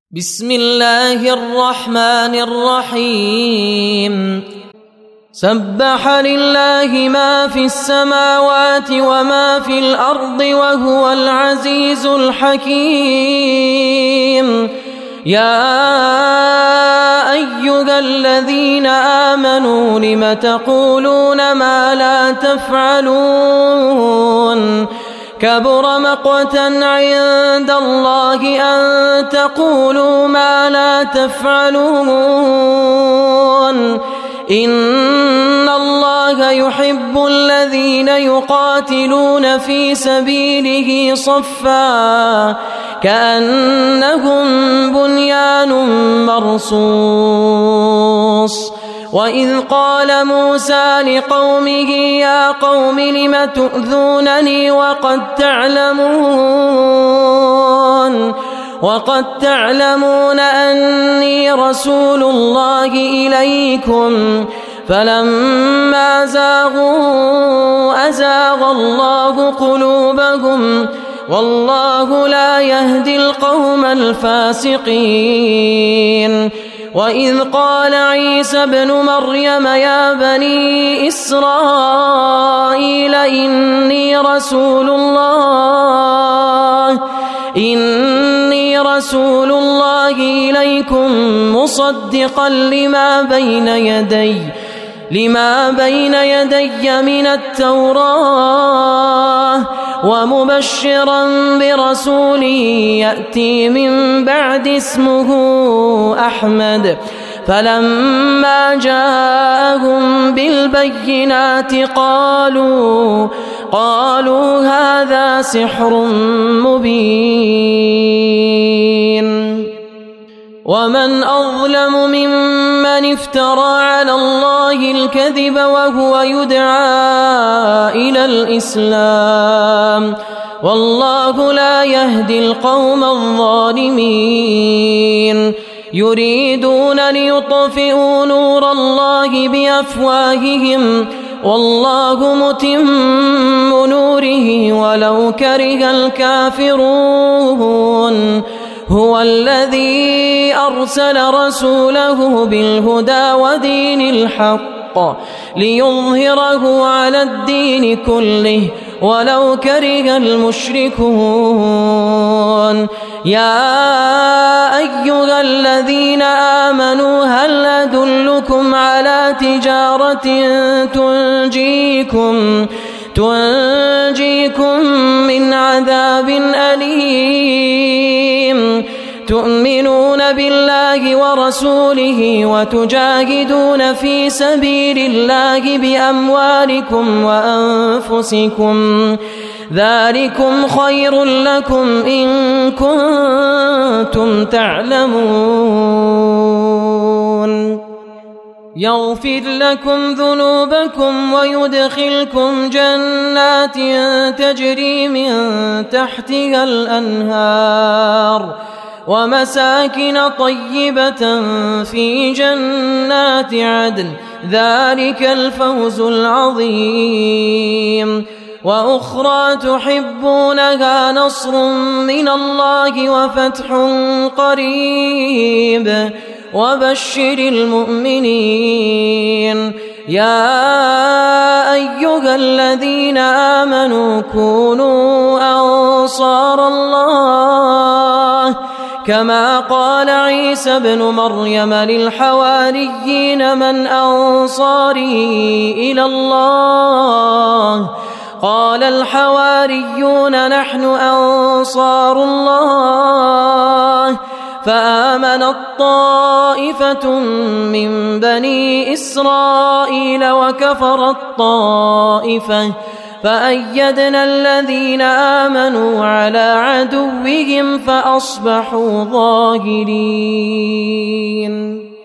بسم الله الرحمن الرحيم سبح لله ما في السماوات وما في الأرض وهو العزيز الحكيم يا أيها الذين آمنوا لم تقولون ما لا تفعلون كبر مقتا عند الله أن تقولوا ما لا تفعلون إن الله يحب الذين يقاتلون في سبيله صفا كأنهم بنيان مرصوص وإذ قال موسى لقومه يا قوم لم تؤذونني وقد تعلمون أني رسول الله إليكم فلما زاغوا أزاغ الله قلوبهم والله لا يهدي القوم الفاسقين وإذ قال عيسى ابن مريم يا بني إسرائيل إني رسول الله إليكم مصدقا لما بين يدي من التوراة ومبشرا برسول يأتي من بعد اسمه أحمد فلما جاءهم بالبينات قالوا هذا سحر مبين ومن أظلم ممن افترى على الله الكذب وهو يدعى إلى الإسلام والله لا يهدي القوم الظالمين يريدون ليطفئوا نور الله بأفواههم والله متم نوره ولو كره الكافرون هو الذي أرسل رسوله بالهدى ودين الحق ليظهره على الدين كله ولو كره المشركون يا أيها الذين آمنوا هل أدلكم على تجارة تنجيكم من عذاب أليم تؤمنون بالله ورسوله وتجاهدون في سبيل الله بأموالكم وأنفسكم ذلكم خير لكم إن كنتم تعلمون يغفر لكم ذنوبكم ويدخلكم جنات تجري من تحتها الأنهار ومساكن طيبة في جنات عدن ذلك الفوز العظيم وأخرى تحبونها نصر من الله وفتح قريب وبشر المؤمنين يا أيها الذين آمنوا كونوا أنصار الله كما قال عيسى ابن مريم للحواريين من أنصاري إلى الله قال الحواريون نحن أنصار الله فآمنت طائفة من بني إسرائيل وكفرت طائفة فأيدنا الذين آمنوا على عدوهم فأصبحوا ظاهرين